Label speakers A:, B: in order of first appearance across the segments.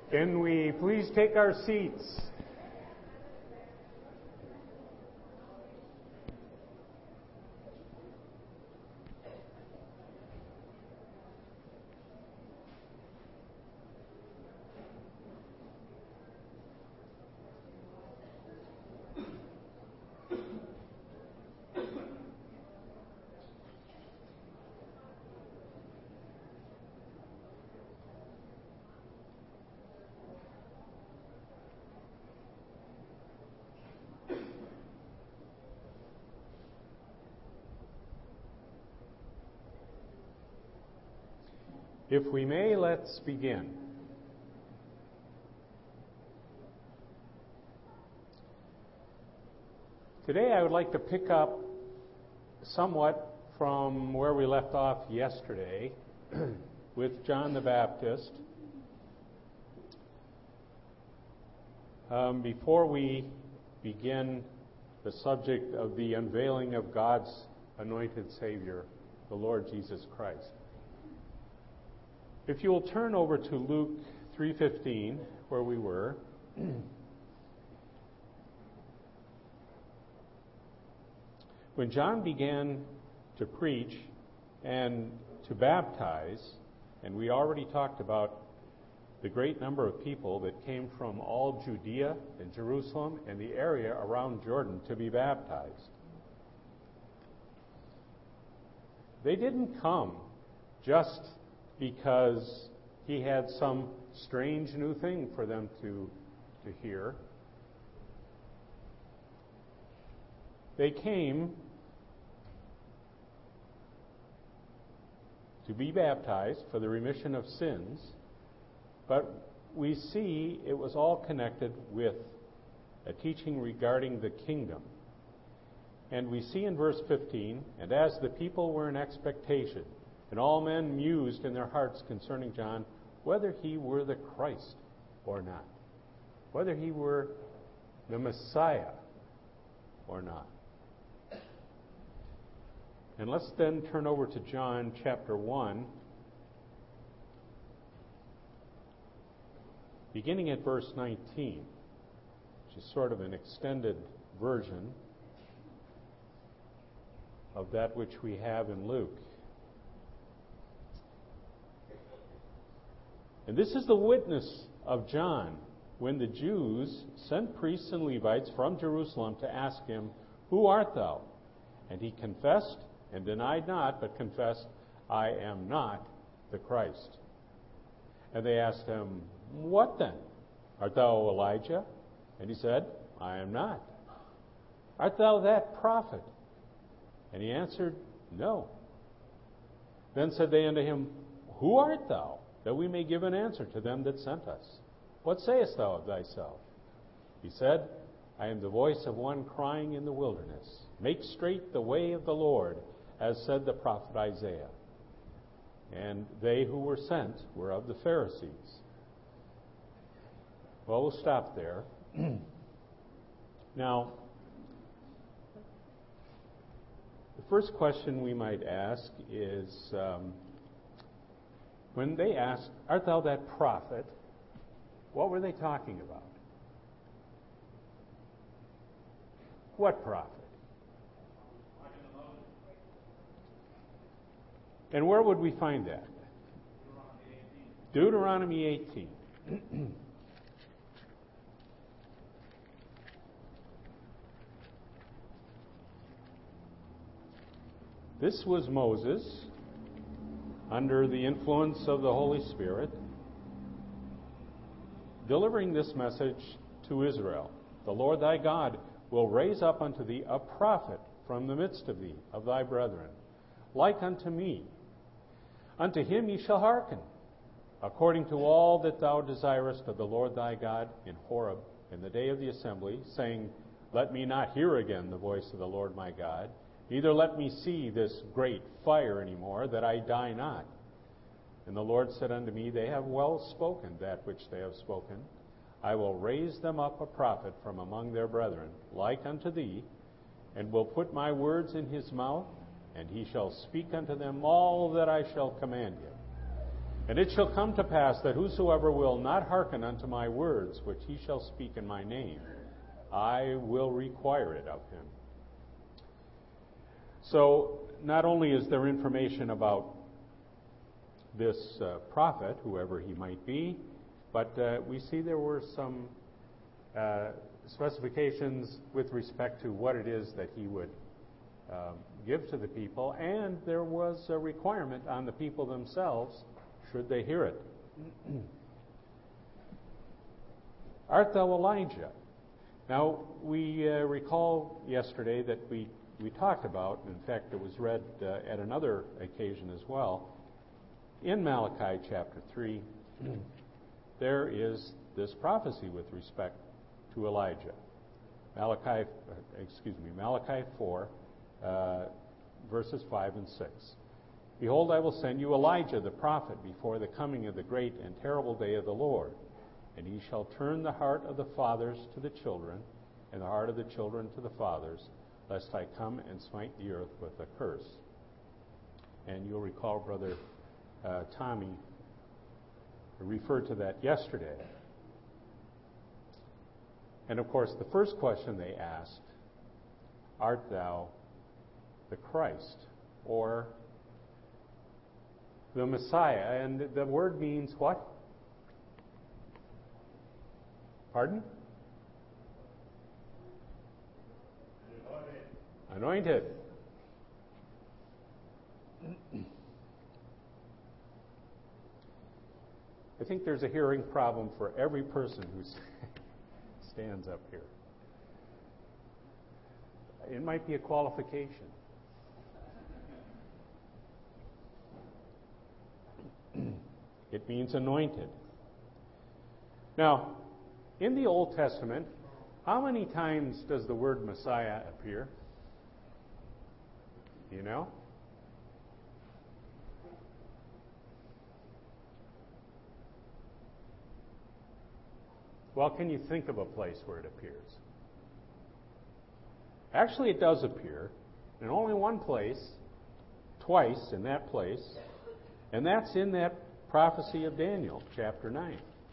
A: Can we please take our seats? If we may, let's begin. Today I would like to pick up somewhat from where we left off yesterday with John the Baptist. Before we begin the subject of the unveiling of God's anointed Savior, the Lord Jesus Christ. If you will turn over to Luke 3:15, where we were. When John began to preach and to baptize, and we already talked about the great number of people that came from all Judea and Jerusalem and the area around Jordan to be baptized. They didn't come just because he had some strange new thing for them to hear. They came to be baptized for the remission of sins, but we see it was all connected with a teaching regarding the kingdom. And we see in verse 15, and as the people were in expectation, and all men mused in their hearts concerning John, whether he were the Christ or not, whether he were the Messiah or not. And let's then turn over to John chapter 1, beginning at verse 19, which is sort of an extended version of that which we have in Luke. And this is the witness of John when the Jews sent priests and Levites from Jerusalem to ask him, "Who art thou?" And he confessed and denied not, but confessed, "I am not the Christ." And they asked him, "What then? Art thou Elijah?" And he said, "I am not." "Art thou that prophet?" And he answered, "No." Then said they unto him, "Who art thou? That we may give an answer to them that sent us. What sayest thou of thyself?" He said, "I am the voice of one crying in the wilderness, make straight the way of the Lord, as said the prophet Isaiah." And they who were sent were of the Pharisees. Well, we'll stop there. Now, the first question we might ask is, when they asked, "Art thou that prophet?" what were they talking about? What prophet? And where would we find that? Deuteronomy 18. This was Moses, under the influence of the Holy Spirit, delivering this message to Israel. "The Lord thy God will raise up unto thee a prophet from the midst of thee, of thy brethren, like unto me. Unto him ye shall hearken, according to all that thou desirest of the Lord thy God in Horeb in the day of the assembly, saying, Let me not hear again the voice of the Lord my God, neither let me see this great fire any more, that I die not. And the Lord said unto me, They have well spoken that which they have spoken. I will raise them up a prophet from among their brethren, like unto thee, and will put my words in his mouth, and he shall speak unto them all that I shall command him. And it shall come to pass that whosoever will not hearken unto my words, which he shall speak in my name, I will require it of him. So, not only is there information about this prophet, whoever he might be, but we see there were some specifications with respect to what it is that he would give to the people, and there was a requirement on the people themselves, should they hear it. Art thou Elijah? Now, we recall yesterday that we talked about, in fact, it was read at another occasion as well, in Malachi chapter 3, there is this prophecy with respect to Elijah. Malachi 4, verses 5 and 6. Behold, I will send you Elijah the prophet before the coming of the great and terrible day of the Lord. And he shall turn the heart of the fathers to the children, and the heart of the children to the fathers, lest I come and smite the earth with a curse. And you'll recall Brother Tommy referred to that yesterday. And of course, the first question they asked, art thou the Christ, or the Messiah? And the word means what? Pardon? Anointed. I think there's a hearing problem for every person who stands up here. It might be a qualification. It means anointed. Now, in the Old Testament, how many times does the word Messiah appear? Do you know? Well, can you think of a place where it appears? Actually, it does appear in only one place, twice in that place, and that's in that prophecy of Daniel, chapter 9.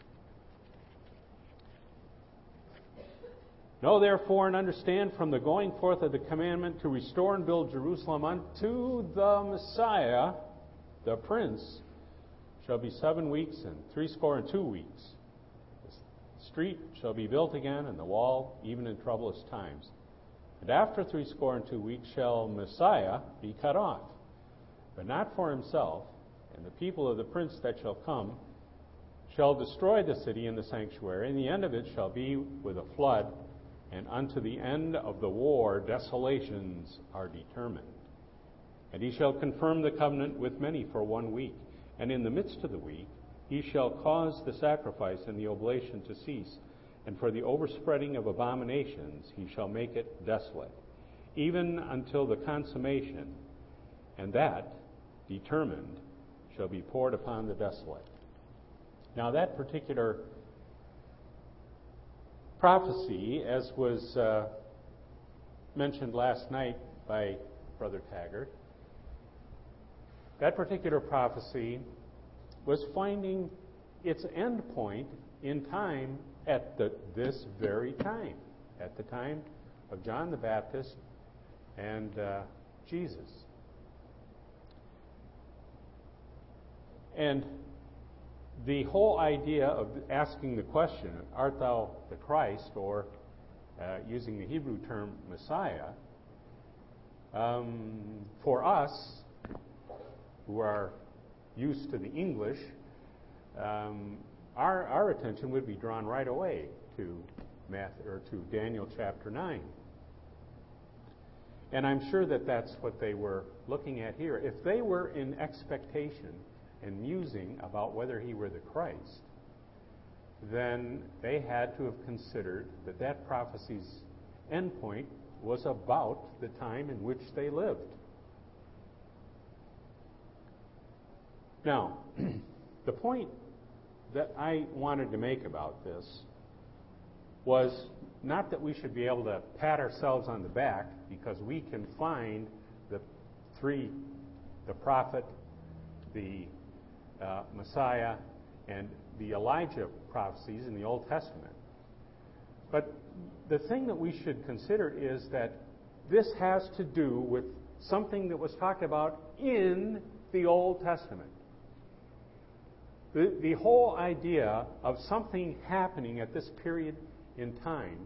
A: Know therefore and understand from the going forth of the commandment to restore and build Jerusalem unto the Messiah, the Prince, shall be 7 weeks and 62 weeks. The street shall be built again, and the wall even in troublous times. And after 62 weeks shall Messiah be cut off, but not for himself, and the people of the Prince that shall come shall destroy the city and the sanctuary, and the end of it shall be with a flood, and unto the end of the war desolations are determined. And he shall confirm the covenant with many for 1 week, and in the midst of the week he shall cause the sacrifice and the oblation to cease, and for the overspreading of abominations he shall make it desolate, even until the consummation, and that, determined, shall be poured upon the desolate. Now that particular prophecy, as was mentioned last night by Brother Taggart, that particular prophecy was finding its end point in time at this very time, at the time of John the Baptist and Jesus. And the whole idea of asking the question, art thou the Christ, or using the Hebrew term Messiah, for us who are used to the English, our attention would be drawn right away to Daniel chapter 9. And I'm sure that that's what they were looking at here. If they were in expectation and musing about whether he were the Christ, then they had to have considered that that prophecy's endpoint was about the time in which they lived. Now, the point that I wanted to make about this was not that we should be able to pat ourselves on the back because we can find the prophet, the Messiah and the Elijah prophecies in the Old Testament. But the thing that we should consider is that this has to do with something that was talked about in the Old Testament. The whole idea of something happening at this period in time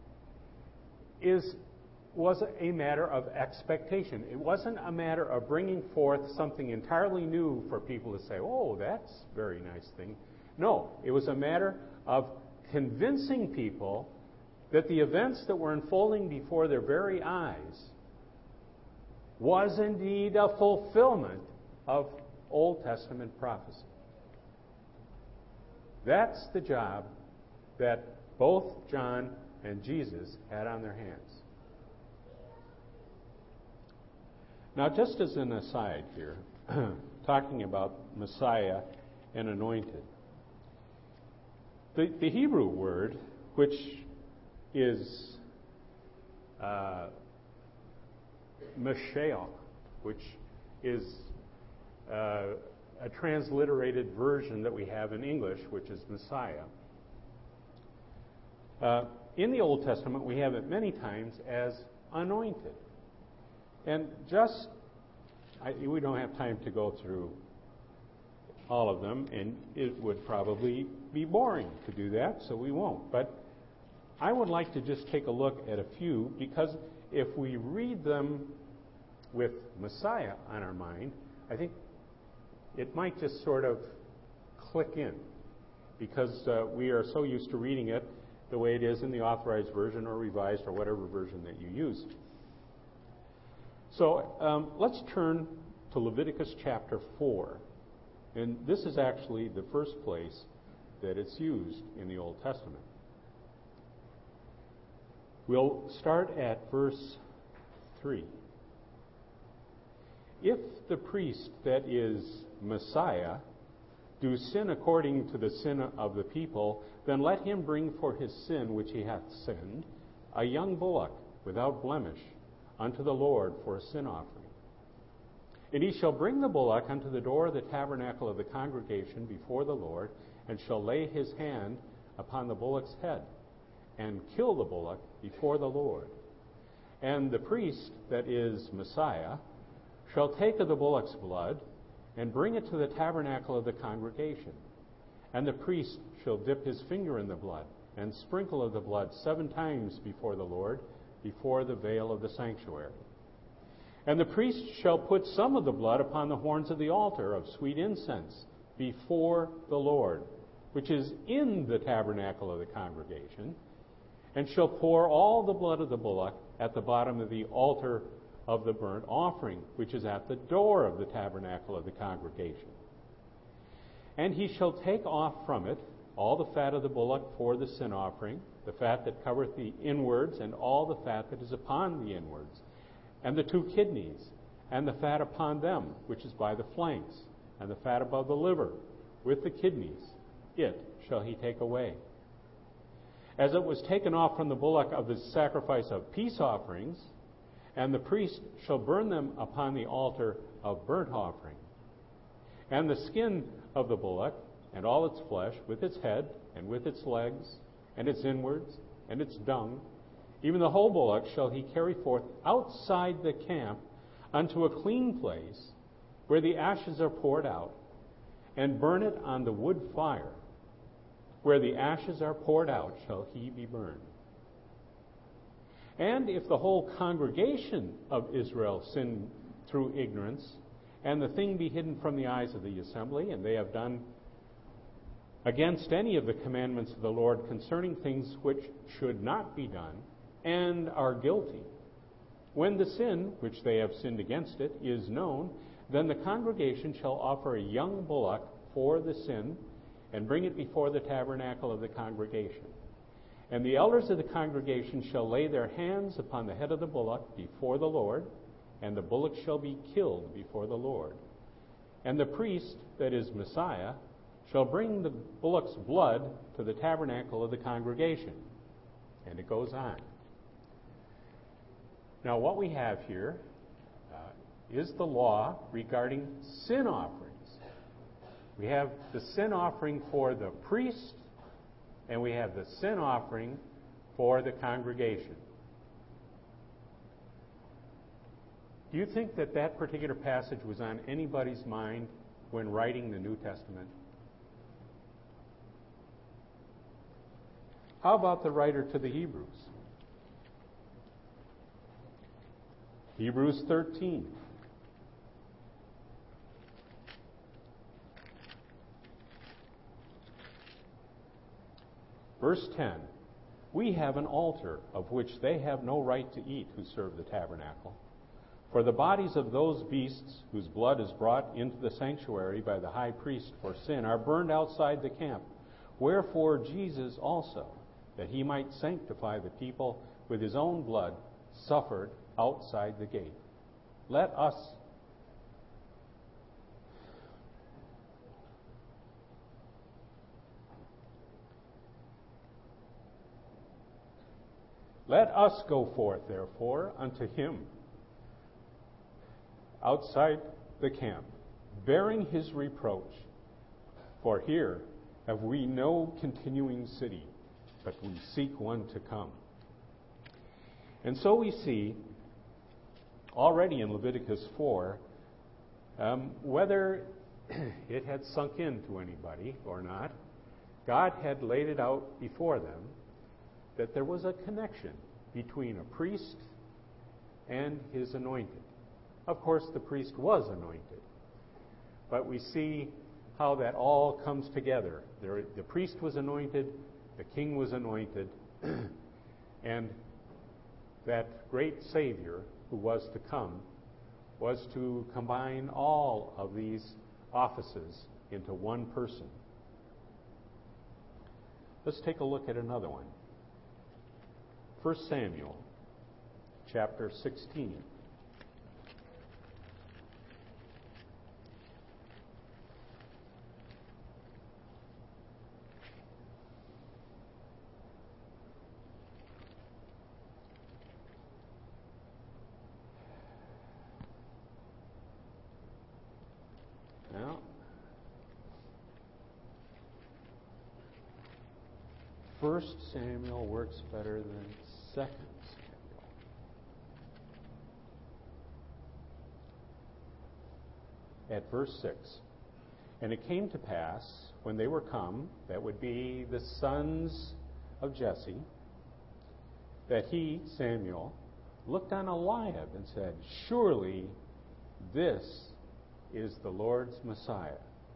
A: was a matter of expectation. It wasn't a matter of bringing forth something entirely new for people to say, oh, that's a very nice thing. No, it was a matter of convincing people that the events that were unfolding before their very eyes was indeed a fulfillment of Old Testament prophecy. That's the job that both John and Jesus had on their hands. Now, just as an aside here, talking about Messiah and anointed, the Hebrew word, which is Mashiach, which is a transliterated version that we have in English, which is Messiah. In the Old Testament, we have it many times as anointed. And we don't have time to go through all of them, and it would probably be boring to do that, so we won't. But I would like to just take a look at a few, because if we read them with Messiah on our mind, I think it might just sort of click in, because we are so used to reading it the way it is in the Authorized Version or Revised or whatever version that you use. So let's turn to Leviticus chapter 4. And this is actually the first place that it's used in the Old Testament. We'll start at verse 3. If the priest that is Messiah do sin according to the sin of the people, then let him bring for his sin which he hath sinned a young bullock without blemish unto the Lord for a sin offering. And he shall bring the bullock unto the door of the tabernacle of the congregation before the Lord, and shall lay his hand upon the bullock's head, and kill the bullock before the Lord. And the priest that is Messiah shall take of the bullock's blood, and bring it to the tabernacle of the congregation. And the priest shall dip his finger in the blood, and sprinkle of the blood 7 times before the Lord, before the veil of the sanctuary. And the priest shall put some of the blood upon the horns of the altar of sweet incense before the Lord, which is in the tabernacle of the congregation, and shall pour all the blood of the bullock at the bottom of the altar of the burnt offering, which is at the door of the tabernacle of the congregation. And he shall take off from it all the fat of the bullock for the sin offering, the fat that covereth the inwards, and all the fat that is upon the inwards, and the 2 kidneys, and the fat upon them, which is by the flanks, and the fat above the liver, with the kidneys, it shall he take away. As it was taken off from the bullock of the sacrifice of peace offerings, and the priest shall burn them upon the altar of burnt offering. And the skin of the bullock, and all its flesh, with its head, and with its legs, and its inwards, and its dung, even the whole bullock shall he carry forth outside the camp unto a clean place, where the ashes are poured out, and burn it on the wood fire. Where the ashes are poured out shall he be burned. And if the whole congregation of Israel sin through ignorance, and the thing be hidden from the eyes of the assembly, and they have done against any of the commandments of the Lord concerning things which should not be done, and are guilty, when the sin which they have sinned against it is known, then the congregation shall offer a young bullock for the sin, and bring it before the tabernacle of the congregation. And the elders of the congregation shall lay their hands upon the head of the bullock before the Lord, and the bullock shall be killed before the Lord. And the priest, that is Messiah, shall bring the bullock's blood to the tabernacle of the congregation. And it goes on. Now, what we have here is the law regarding sin offerings. We have the sin offering for the priest, and we have the sin offering for the congregation. Do you think that that particular passage was on anybody's mind when writing the New Testament? How about the writer to the Hebrews? Hebrews 13. Verse 10. We have an altar of which they have no right to eat who serve the tabernacle. For the bodies of those beasts whose blood is brought into the sanctuary by the high priest for sin are burned outside the camp. Wherefore Jesus also, that he might sanctify the people with his own blood, suffered outside the gate. Let us go forth, therefore, unto him outside the camp, bearing his reproach. For here have we no continuing city, but we seek one to come. And so we see already in Leviticus 4, whether it had sunk into anybody or not, God had laid it out before them that there was a connection between a priest and his anointed. Of course, the priest was anointed, but we see how that all comes together. The priest was anointed, the king was anointed, and that great Savior who was to come was to combine all of these offices into one person. Let's take a look at another one. 1 Samuel chapter 16. Now, 1 Samuel works better than 2 Samuel. At verse 6, and it came to pass, when they were come, that would be the sons of Jesse, that he, Samuel, looked on Eliab and said, surely this is the Lord's Messiah.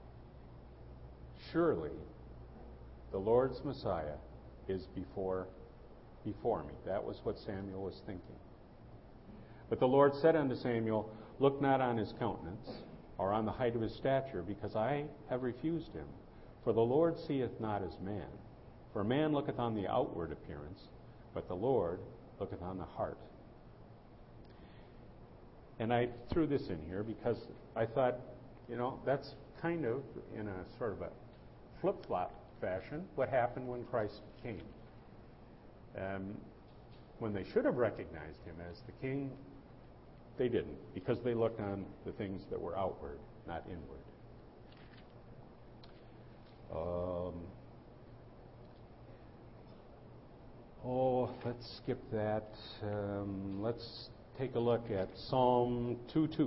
A: Surely the Lord's Messiah is before me. That was what Samuel was thinking. But the Lord said unto Samuel, look not on his countenance, or on the height of his stature, because I have refused him. For the Lord seeth not as man. For man looketh on the outward appearance, but the Lord looketh on the heart. And I threw this in here because I thought, that's kind of, in a sort of a flip-flop fashion, what happened when Christ came. When they should have recognized him as the king, they didn't, because they looked on the things that were outward, not inward. Let's skip that. Let's take a look at Psalm 2:2.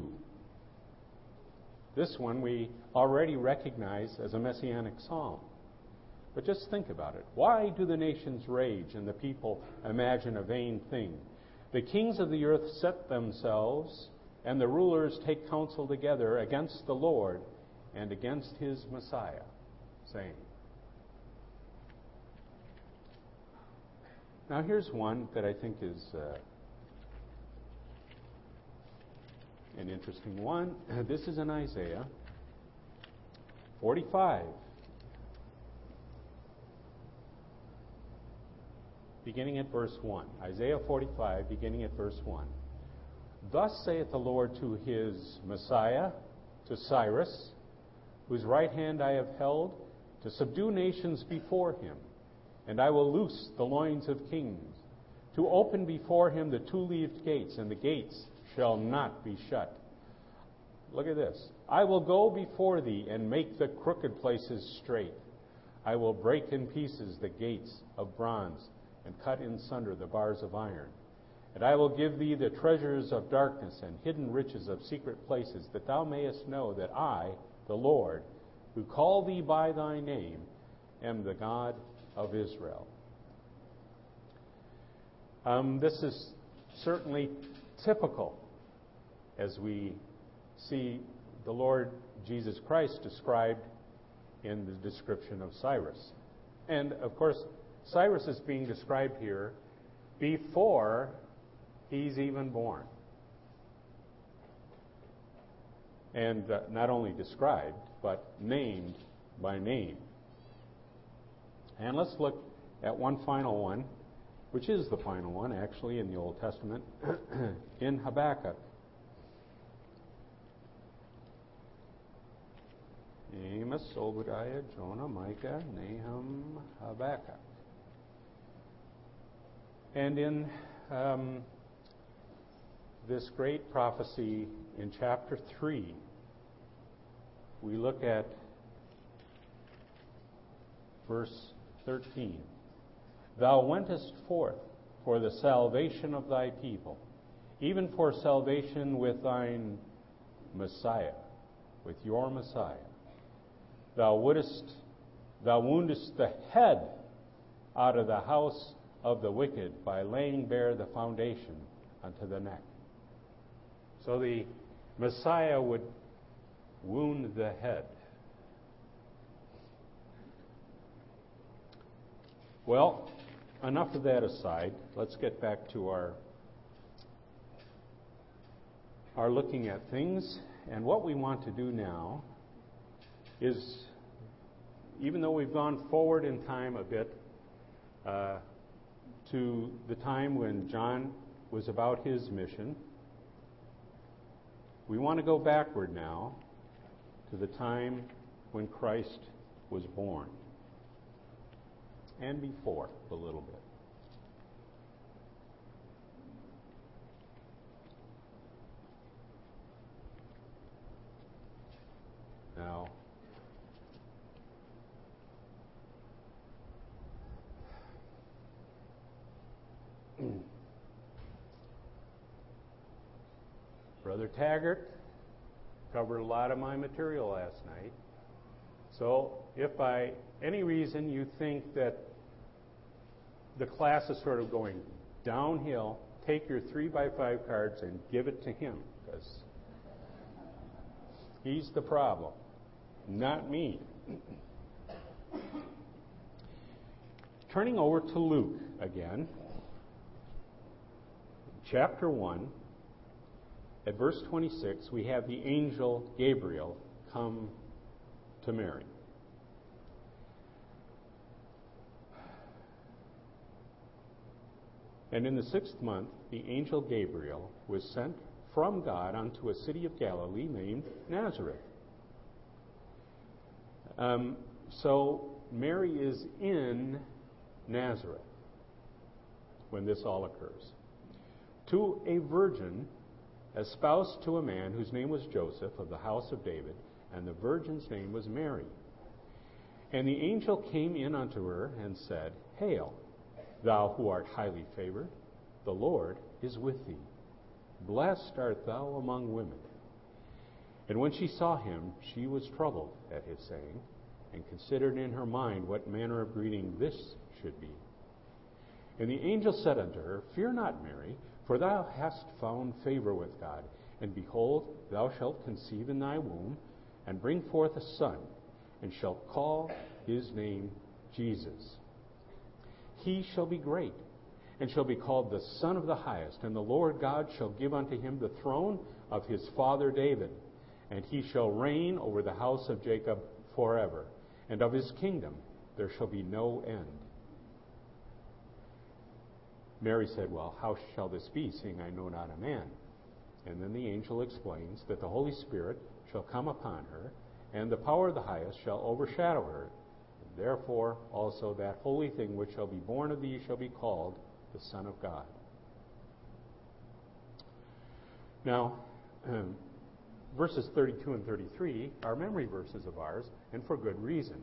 A: This one we already recognize as a messianic psalm. But just think about it. Why do the nations rage and the people imagine a vain thing? The kings of the earth set themselves, and the rulers take counsel together against the Lord and against his Messiah, saying. Now here's one that I think is an interesting one. This is in Isaiah 45. Beginning at verse 1. Isaiah 45, beginning at verse 1. Thus saith the Lord to his Messiah, to Cyrus, whose right hand I have held, to subdue nations before him. And I will loose the loins of kings, to open before him the two-leaved gates, and the gates shall not be shut. Look at this. I will go before thee and make the crooked places straight. I will break in pieces the gates of bronze and cut in sunder the bars of iron. And I will give thee the treasures of darkness and hidden riches of secret places, that thou mayest know that I, the Lord, who call thee by thy name, am the God of Israel. This is certainly typical as we see the Lord Jesus Christ described in the description of Cyrus. And, of course, Cyrus is being described here before he's even born. And not only described, but named by name. And let's look at one final one, which is the final one, actually, in the Old Testament, in Habakkuk. Amos, Obadiah, Jonah, Micah, Nahum, Habakkuk. And in this great prophecy in chapter 3, we look at verse 13. Thou wentest forth for the salvation of thy people, even for salvation with thine Messiah, with your Messiah. Thou woundest the head out of the house of the wicked by laying bare the foundation unto the neck. So the Messiah would wound the head. Well, enough of that aside. Let's get back to our looking at things. And what we want to do now is, even though we've gone forward in time a bit to the time when John was about his mission, we want to go backward now to the time when Christ was born, and before a little bit. Now, Brother Taggart covered a lot of my material last night. So if by any reason you think that the class is sort of going downhill, take your 3x5 cards and give it to him, because he's the problem, not me. Turning over to Luke again, chapter 1, at verse 26, we have the angel Gabriel come to Mary. And in the 6th month, the angel Gabriel was sent from God unto a city of Galilee named Nazareth. So Mary is in Nazareth when this all occurs. To a virgin espoused to a man whose name was Joseph of the house of David, and the virgin's name was Mary. And the angel came in unto her and said, Hail, thou who art highly favored, the Lord is with thee. Blessed art thou among women. And when she saw him, she was troubled at his saying, and considered in her mind what manner of greeting this should be. And the angel said unto her, Fear not, Mary, for thou hast found favor with God. And behold, thou shalt conceive in thy womb, and bring forth a son, and shalt call his name Jesus. He shall be great, and shall be called the Son of the Highest. And the Lord God shall give unto him the throne of his father David. And he shall reign over the house of Jacob forever. And of his kingdom there shall be no end. Mary said, Well, how shall this be, seeing I know not a man? And then the angel explains that the Holy Spirit shall come upon her, and the power of the highest shall overshadow her. And therefore also that holy thing which shall be born of thee shall be called the Son of God. Now, verses 32 and 33 are memory verses of ours, and for good reason.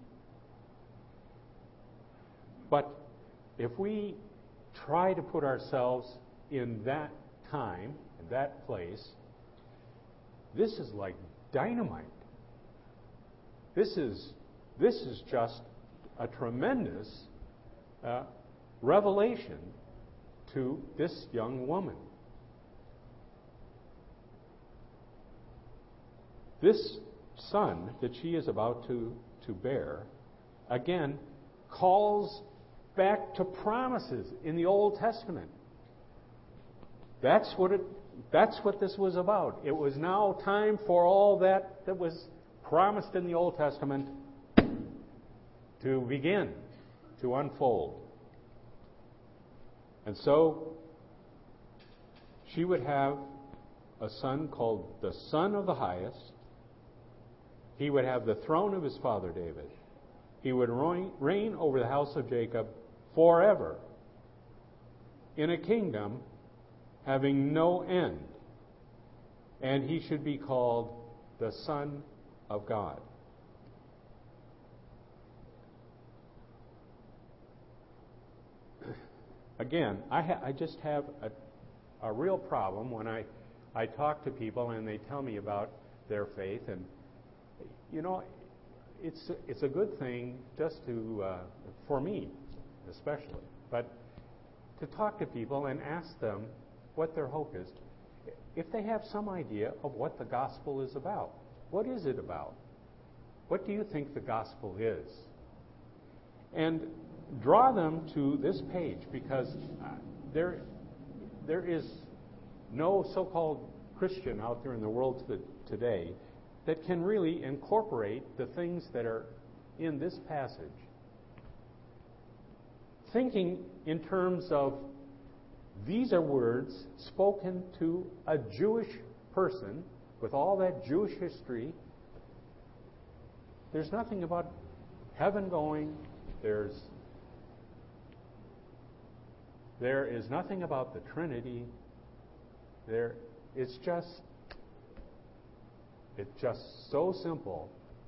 A: But if we try to put ourselves in that time, in that place, this is like dynamite. This is just a tremendous revelation to this young woman. This son that she is about to bear, again, calls back to promises in the Old Testament. That's what this was about. It was now time for all that was promised in the Old Testament to begin to unfold. And so she would have a son called the Son of the Highest. He would have the throne of his father David. He would reign over the house of Jacob forever in a kingdom having no end. And he should be called the Son of God. Again, I just have a real problem when I talk to people and they tell me about their faith. And, you know, it's a good thing just to, for me especially, but to talk to people and ask them what their hope is. If they have some idea of what the gospel is about, what is it about? What do you think the gospel is? And draw them to this page, because there is no so-called Christian out there in the world today that can really incorporate the things that are in this passage, thinking in terms of these are words spoken to a Jewish person with all that Jewish history. There's nothing about heaven going. There is nothing about the Trinity. It's just so simple,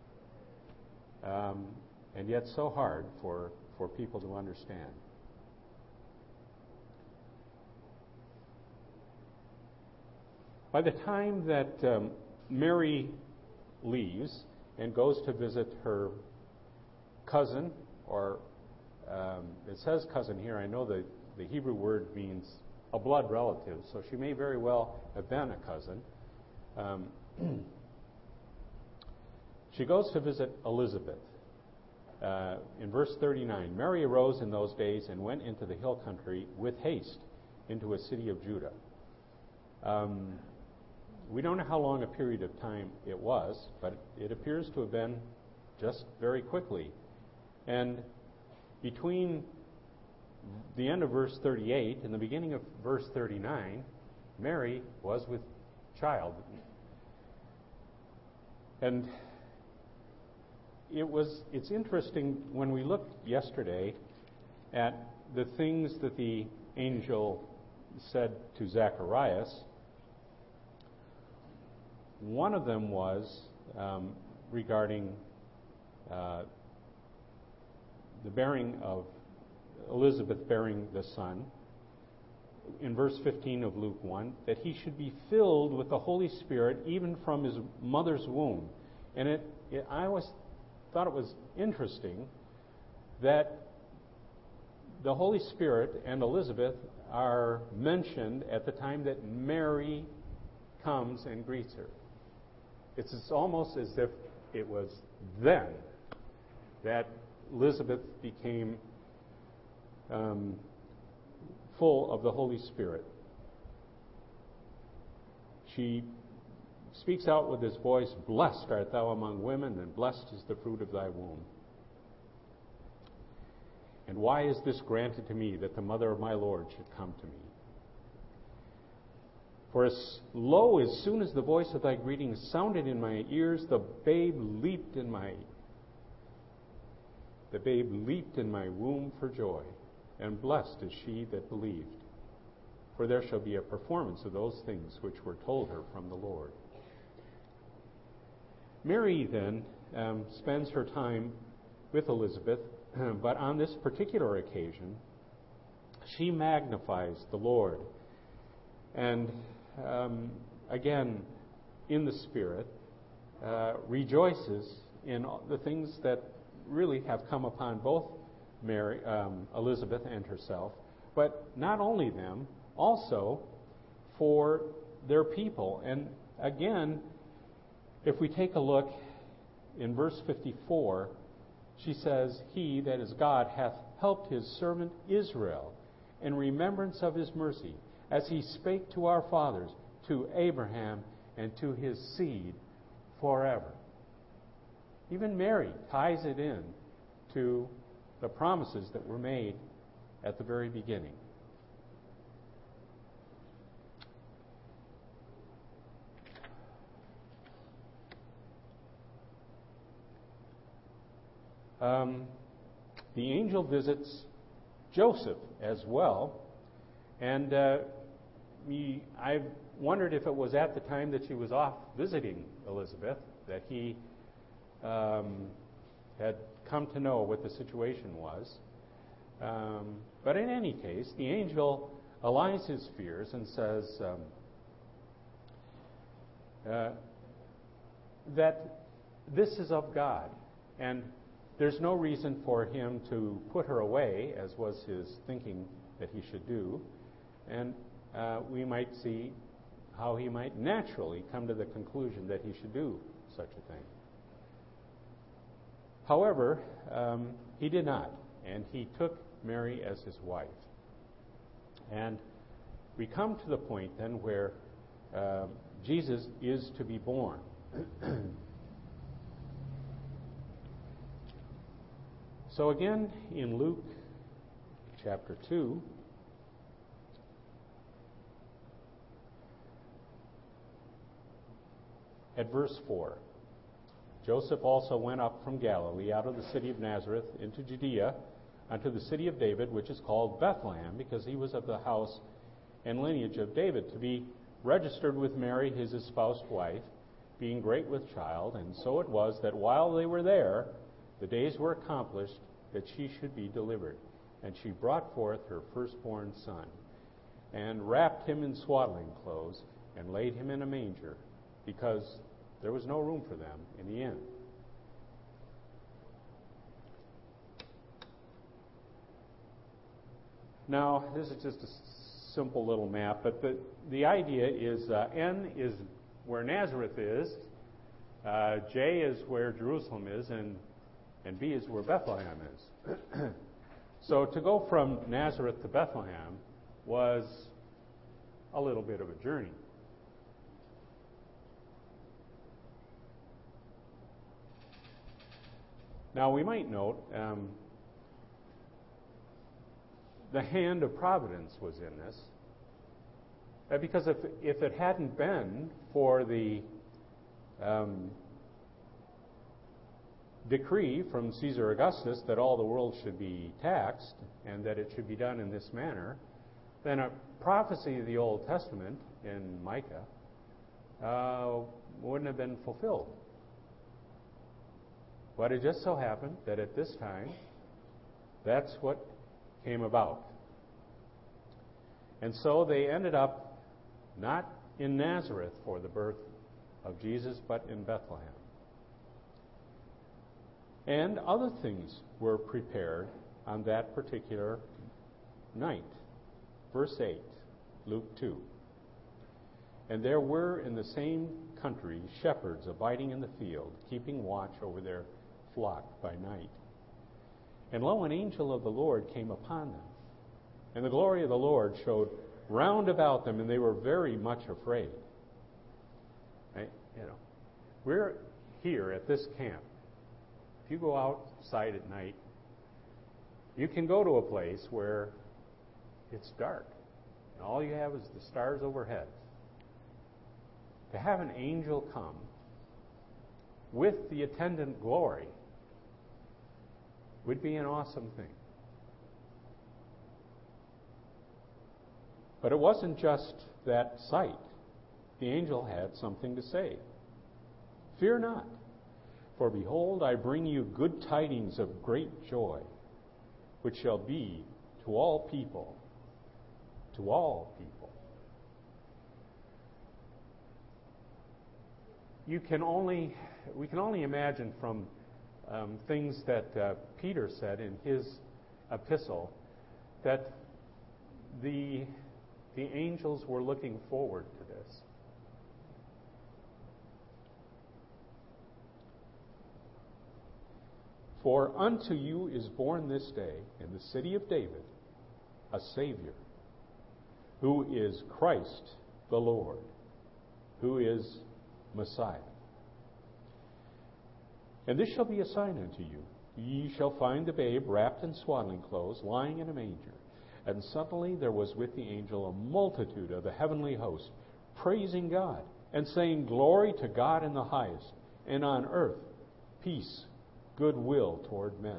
A: and yet so hard for people to understand. By the time that Mary leaves and goes to visit her cousin, or it says cousin here, I know the Hebrew word means a blood relative, so she may very well have been a cousin. She goes to visit Elizabeth. In verse 39, Mary arose in those days and went into the hill country with haste into a city of Judah. We don't know how long a period of time it was, but it appears to have been just very quickly. And between the end of verse 38 and the beginning of verse 39, Mary was with child. And it's interesting when we looked yesterday at the things that the angel said to Zacharias. One of them was regarding the bearing of Elizabeth bearing the son. In verse 15 of Luke 1, that he should be filled with the Holy Spirit even from his mother's womb. And I always thought it was interesting that the Holy Spirit and Elizabeth are mentioned at the time that Mary comes and greets her. It's almost as if it was then that Elizabeth became full of the Holy Spirit. She speaks out with his voice, "Blessed art thou among women, and blessed is the fruit of thy womb. And why is this granted to me, that the mother of my Lord should come to me? For as soon as the voice of thy greeting sounded in my ears, the babe leaped in my womb for joy. And blessed is she that believed. For there shall be a performance of those things which were told her from the Lord." Mary then spends her time with Elizabeth, but on this particular occasion, she magnifies the Lord. And again, in the Spirit, rejoices in the things that really have come upon both Mary, Elizabeth and herself, but not only them, also for their people. And again, if we take a look in verse 54, she says, "He," that is God, "hath helped his servant Israel in remembrance of his mercy, as he spake to our fathers, to Abraham, and to his seed forever." Even Mary ties it in to the promises that were made at the very beginning. The angel visits Joseph as well, and I've wondered if it was at the time that she was off visiting Elizabeth that he had come to know what the situation was. But in any case, the angel allies his fears and says that this is of God, and there's no reason for him to put her away, as was his thinking that he should do. And we might see how he might naturally come to the conclusion that he should do such a thing. However, he did not, and he took Mary as his wife. And we come to the point then where Jesus is to be born. So again, in Luke chapter 2, at verse 4, "Joseph also went up from Galilee out of the city of Nazareth into Judea unto the city of David, which is called Bethlehem, because he was of the house and lineage of David, to be registered with Mary, his espoused wife, being great with child. And so it was that while they were there, the days were accomplished that she should be delivered. And she brought forth her firstborn son, and wrapped him in swaddling clothes, and laid him in a manger, because there was no room for them in the inn." Now, this is just a simple little map, but the idea is N is where Nazareth is, J is where Jerusalem is, and B is where Bethlehem is. So to go from Nazareth to Bethlehem was a little bit of a journey. Now we might note the hand of providence was in this, because if it hadn't been for the decree from Caesar Augustus that all the world should be taxed and that it should be done in this manner, then a prophecy of the Old Testament in Micah wouldn't have been fulfilled. But it just so happened that at this time, that's what came about. And so they ended up not in Nazareth for the birth of Jesus, but in Bethlehem. And other things were prepared on that particular night. Verse 8, Luke 2. "And there were in the same country shepherds abiding in the field, keeping watch over their flock by night. And lo, an angel of the Lord came upon them. And the glory of the Lord showed round about them, and they were very much afraid." Right? We're here at this camp. If you go outside at night, you can go to a place where it's dark, and all you have is the stars overhead. To have an angel come with the attendant glory would be an awesome thing. But it wasn't just that sight. The angel had something to say. "Fear not. For behold, I bring you good tidings of great joy, which shall be to all people. To all people. We can only imagine from things that Peter said in his epistle that the angels were looking forward to this. For unto you is born this day in the city of David a Savior, who is Christ the Lord, who is Messiah. And this shall be a sign unto you. Ye shall find the babe wrapped in swaddling clothes, lying in a manger. And suddenly there was with the angel a multitude of the heavenly host, praising God, and saying, Glory to God in the highest, and on earth peace, goodwill toward men.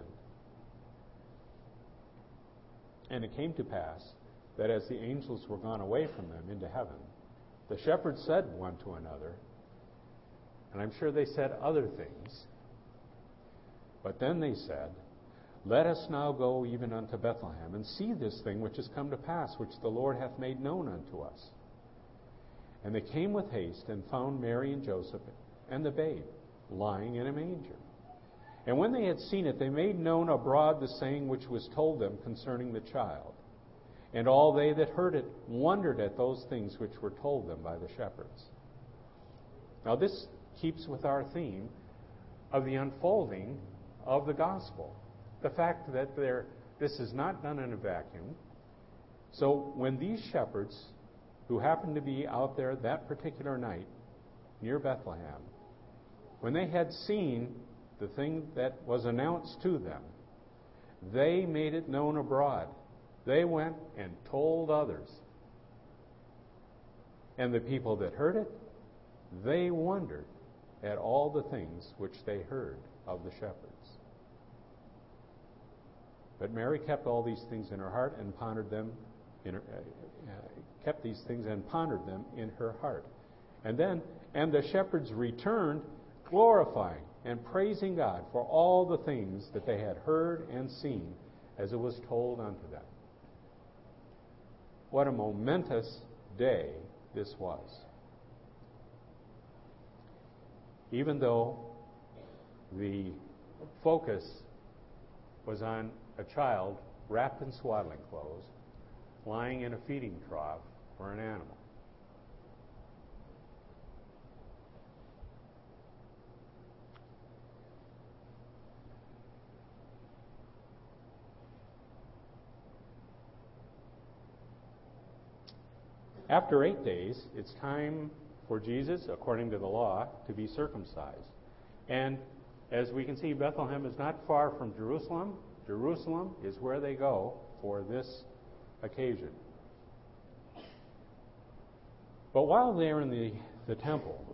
A: And it came to pass that as the angels were gone away from them into heaven, the shepherds said one to another, and I'm sure they said other things, but then they said, Let us now go even unto Bethlehem, and see this thing which is come to pass, which the Lord hath made known unto us. And they came with haste, and found Mary and Joseph and the babe lying in a manger. And when they had seen it, they made known abroad the saying which was told them concerning the child. And all they that heard it wondered at those things which were told them by the shepherds. Now this keeps with our theme of the unfolding of the gospel. The fact that this is not done in a vacuum. So when these shepherds, who happened to be out there that particular night near Bethlehem, when they had seen the thing that was announced to them, they made it known abroad. They went and told others. And the people that heard it, they wondered at all the things which they heard of the shepherds. But Mary kept all these things in her heart and pondered them in her, kept these things and pondered them in her heart. And the shepherds returned, glorifying and praising God for all the things that they had heard and seen as it was told unto them. What a momentous day this was. Even though the focus was on a child wrapped in swaddling clothes, lying in a feeding trough for an animal. After 8 days, it's time for Jesus, according to the law, to be circumcised. And as we can see, Bethlehem is not far from Jerusalem. Jerusalem is where they go for this occasion. But while they're in the temple,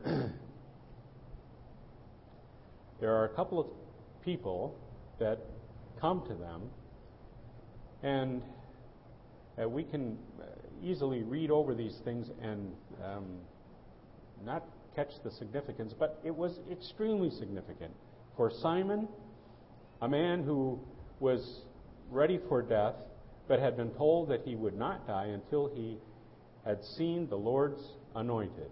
A: there are a couple of people that come to them, and we can easily read over these things and not catch the significance, but it was extremely significant. For Simon, a man who was ready for death, but had been told that he would not die until he had seen the Lord's anointed,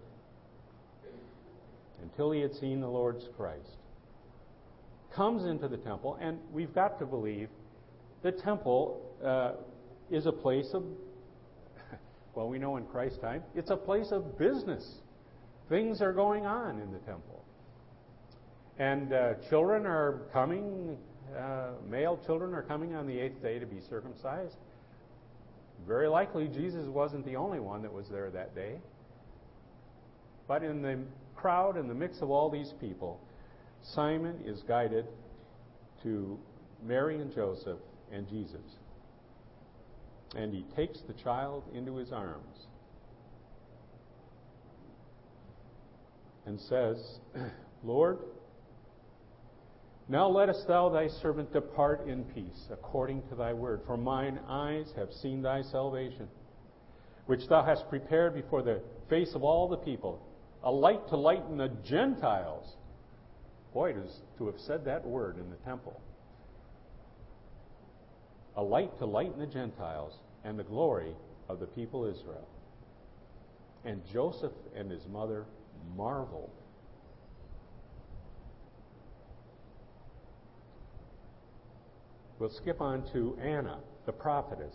A: until he had seen the Lord's Christ, comes into the temple, and we've got to believe the temple is a place of, well, we know in Christ's time, it's a place of business. Things are going on in the temple. And children are coming, male children are coming on the 8th day to be circumcised. Very likely Jesus wasn't the only one that was there that day. But in the crowd, in the mix of all these people, Simon is guided to Mary and Joseph and Jesus. And he takes the child into his arms and says, Lord, now lettest thou thy servant depart in peace, according to thy word. For mine eyes have seen thy salvation, which thou hast prepared before the face of all the people, a light to lighten the Gentiles, Boy, to have said that word in the temple. A light to lighten the Gentiles and the glory of the people Israel. And Joseph and his mother marveled. We'll skip on to Anna, the prophetess.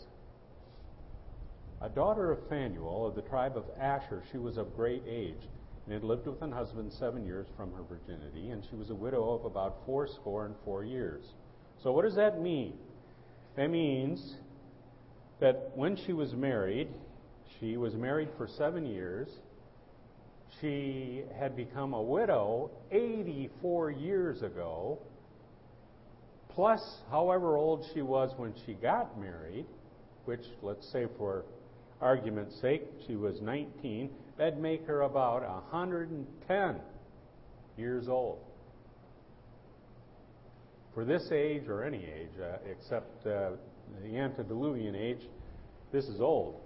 A: A daughter of Phanuel of the tribe of Asher, she was of great age, and had lived with an husband 7 years from her virginity, and she was a widow of about 84 years. So what does that mean? That means that when she was married for 7 years. She had become a widow 84 years ago, plus however old she was when she got married, which, let's say for argument's sake, she was 19, that'd make her about 110 years old. For this age, or any age, except the antediluvian age, this is old.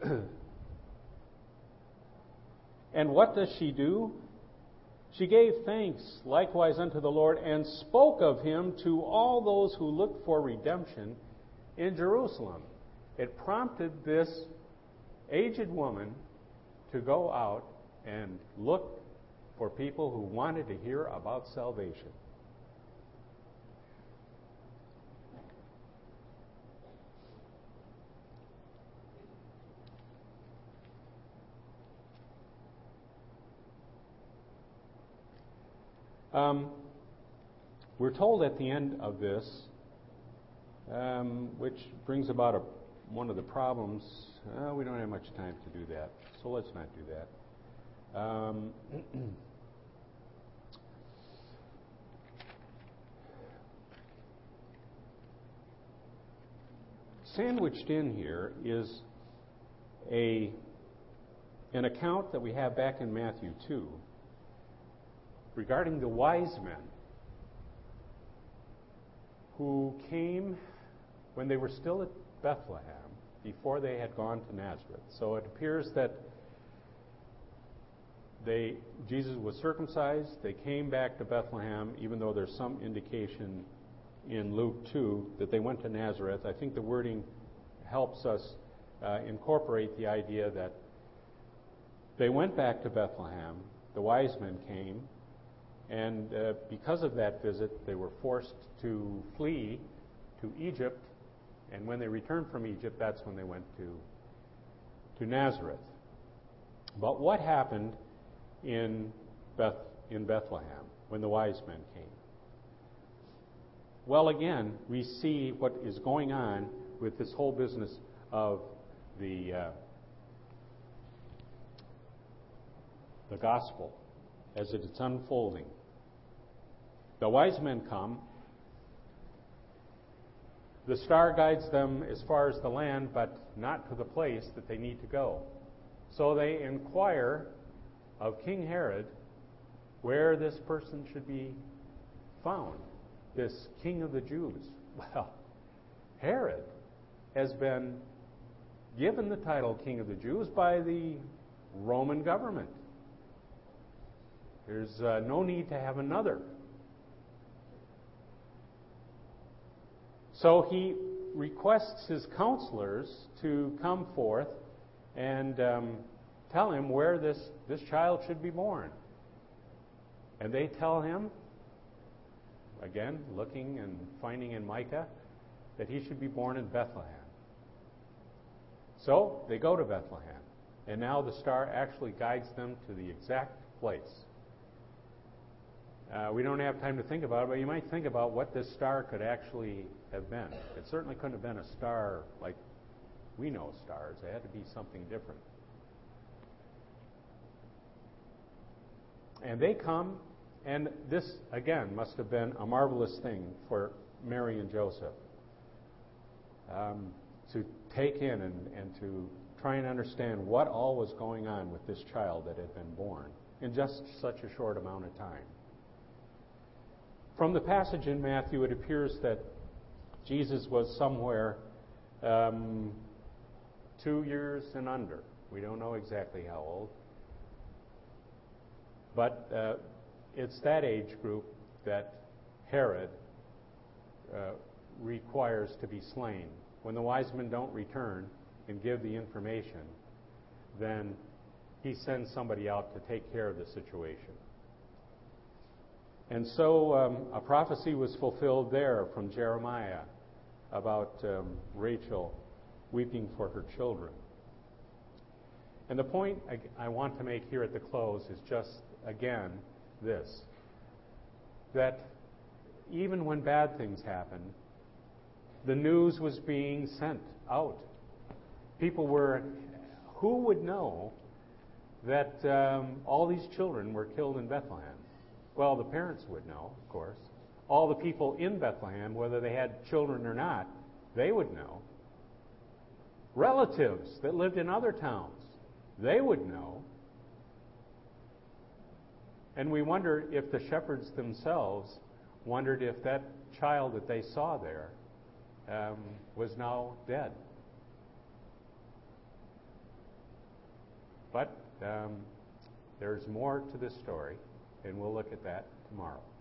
A: And what does she do? She gave thanks likewise unto the Lord, and spoke of him to all those who looked for redemption in Jerusalem. It prompted this aged woman to go out and look for people who wanted to hear about salvation. We're told at the end of this, which brings about one of the problems. We don't have much time to do that, so let's not do that. Sandwiched in here is an account that we have back in Matthew 2 regarding the wise men who came when they were still at Bethlehem before they had gone to Nazareth. So it appears that Jesus was circumcised. They came back to Bethlehem, even though there's some indication in Luke 2 that they went to Nazareth. I think the wording helps us incorporate the idea that they went back to Bethlehem. The wise men came. And because of that visit, they were forced to flee to Egypt. And when they returned from Egypt, that's when they went to Nazareth. But what happened in Bethlehem when the wise men came? Well, again, we see what is going on with this whole business of the gospel as it's unfolding. The wise men come. The star guides them as far as the land, but not to the place that they need to go. So they inquire of King Herod where this person should be found, this king of the Jews. Well, Herod has been given the title king of the Jews by the Roman government. There's no need to have another. So he requests his counselors to come forth and tell him where this child should be born. And they tell him, again, looking and finding in Micah, that he should be born in Bethlehem. So they go to Bethlehem, and now the star actually guides them to the exact place. We don't have time to think about it, but you might think about what this star could actually have been. It certainly couldn't have been a star like we know stars. It had to be something different. And they come, and this, again, must have been a marvelous thing for Mary and Joseph to take in and to try and understand what all was going on with this child that had been born in just such a short amount of time. From the passage in Matthew, it appears that Jesus was somewhere 2 years and under. We don't know exactly how old. But it's that age group that Herod requires to be slain. When the wise men don't return and give the information, then he sends somebody out to take care of the situation. And so a prophecy was fulfilled there from Jeremiah about Rachel weeping for her children. And the point I want to make here at the close is just, again, this, that even when bad things happen, the news was being sent out. Who would know that all these children were killed in Bethlehem? Well, the parents would know, of course. All the people in Bethlehem, whether they had children or not, they would know. Relatives that lived in other towns, they would know. And we wonder if the shepherds themselves wondered if that child that they saw there was now dead. But there's more to this story, and we'll look at that tomorrow.